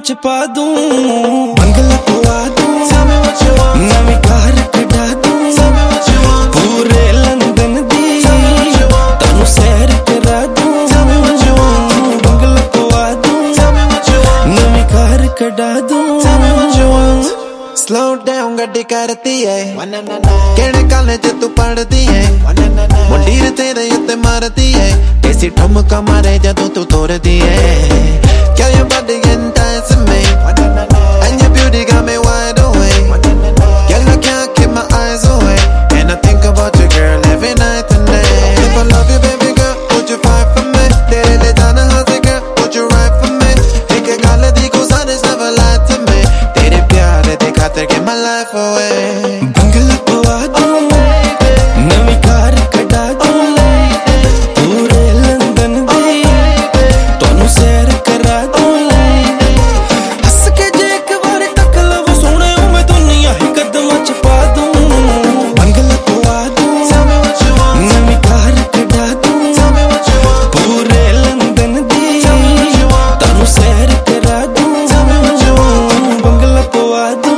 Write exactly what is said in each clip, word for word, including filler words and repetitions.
च पा दूं, बंगला पवा दूं, नवी कार कढा दूं, पूरे लंदन दी तानू सैर करा दूं, बंगला पवा दूं, नवी कार कढा दूं। Slow down गड्डी करती है केड़े कॉलेज तू पढ़ती है, मुंडीर तेरे उत्ते मारती है, कैसी ठुमका मारे जदों तू तोड़ती है। Girl, your body enticing me, and your beauty got me wide awake. Girl, I can't keep my eyes away, and I think about you, girl, every night and day. If I love you, baby girl, would you fight for me? तेरे ले जाना हाथे girl, would you ride for me? एक गल दी गुजारिश never lie to me, तेरे प्यार दी खातिर give my life away. बंगला पवा दूं, नवी कार कढा दूं, पूरे लंदन दी तानू सैर करा दूं। हस के जे एक बार तक लव सोने मैं दुनिया ही कदमां च पा दूं, बंगला पवा दूं, नवी कार कढा दूं, पूरे लंदन दी तानू सैर करा दूं, बंगला पवा दूं।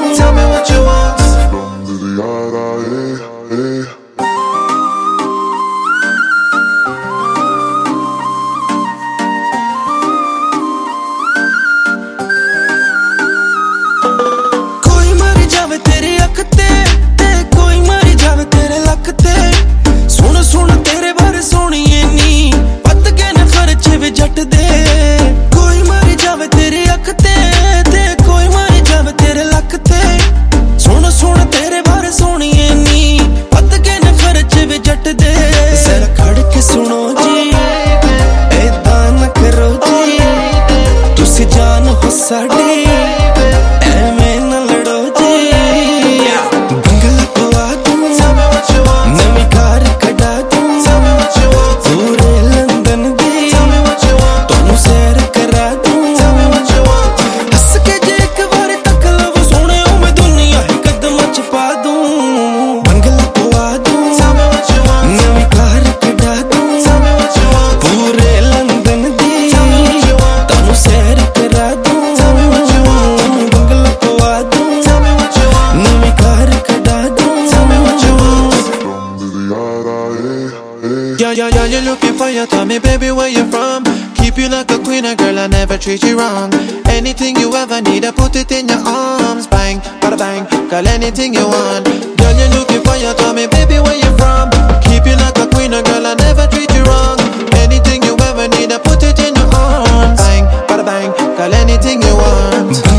कोई मर जावे तेरी अख ते, ते कोई मर जावे तेरे लक ते, सुन सुन तेरे बारे सोनिए नी पत के न खर्चे वे जट दे। कोई मर जावे तेरी अख ते, ते कोई मर जावे तेरे लक ते, सुन सुन तेरे बारे सोनिए नी पत के न खर्चे वे जट दे। जरा खड़ के सुनो जी ऐदां न करो जी, तुसी जान हो साडी एवें न लड़ो जी। बंगला पवा दूं, नवी कार कढा दूं, पूरे लंदन दी तानू सैर करा दूं। हस के जे एक बार तक लव सोने मैं दुनिया ही कदमां च पा दूं, बंगला पवा दूं, नवी कार कढा दूं, पूरे लंदन दी तानू सैर करा दूं, बंगला पवा दूं, नवी कार कढा दूं। Yeah, yeah, yeah, you're looking for your Tell me, baby, where you from? Keep you like a queen, a girl, I never treat you wrong. Anything you ever need, I put it in your arms. Bang, bada bang, girl, anything you want. Girl, you're looking for your Tell me, baby, where you from? Keep you like a queen, a girl, I never treat you wrong. Anything you ever need, I put it in your arms. Bang, bada bang, girl, anything you want.